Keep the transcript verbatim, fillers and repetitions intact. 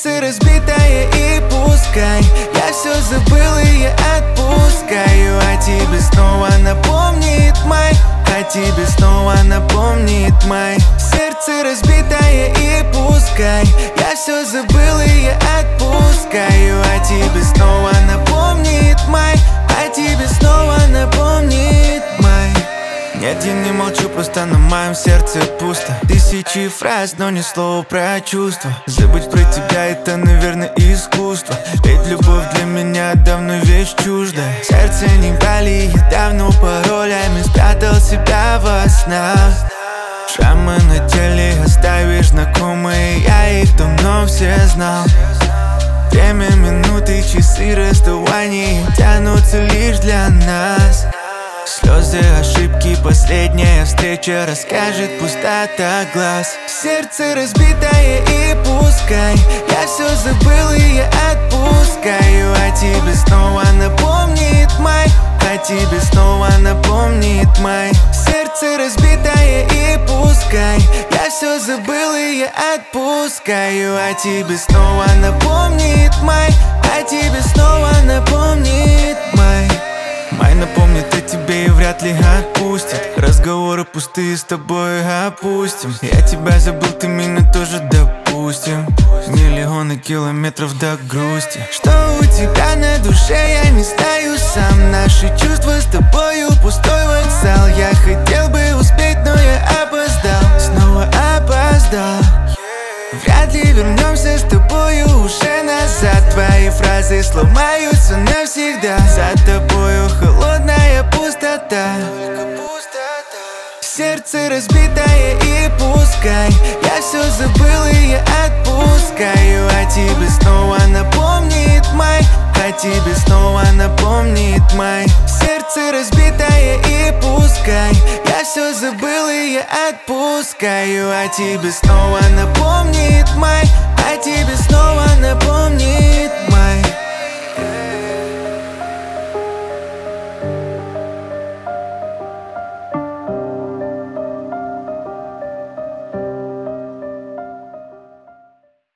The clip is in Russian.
Сердце разбитое и пускай я все забыл и я отпускаю. А тебе снова напомнит май, а тебе снова напомнит май. Сердце разбитое и пускай я все забыл и я отпускаю. А тебе снова напомнит май, а тебе снова напомнит май. Нет, я не молчу, просто на моем сердце пусто. Тысячи фраз, но ни слова про чувства. Забыть про тебя — это, наверное, искусство. Ведь любовь для меня давно вещь чуждая. Сердце не болит, я давно паролями спрятал себя во снах. Шрамы на теле оставишь знакомые, я их давно все знал. Время, минуты, часы расставания тянутся лишь для нас. Слезы, ошибки, последняя встреча расскажет пустота глаз. Сердце разбитое и пускай я все забыл и я отпускаю. А тебе снова напомнит май, а тебе снова напомнит май. Сердце разбитое и пускай я все забыл и я отпускаю. А тебе снова напомнит май, а тебе снова напомнит май. Май напомнит о тебе и вряд ли отпустит. Разговоры пустые с тобой опустим. Я тебя забыл, ты меня тоже допустим. Миллионы километров до грусти. Что у тебя на душе, я не знаю сам. Наши чувства с тобою пустой вокзал. Я хотел бы успеть, но я опоздал. Снова опоздал. Вряд ли вернемся с тобою уже назад. Твои фразы сломаются навсегда. За тобою холодная пустота. Сердце разбитое и пускай я все забыл и я отпускаю. А тебе снова напомнит май, а тебе снова напомнит май. Сердце разбитое и пускай я все забыл и я отпускаю. А тебе снова напомнит май, а тебе снова напомнит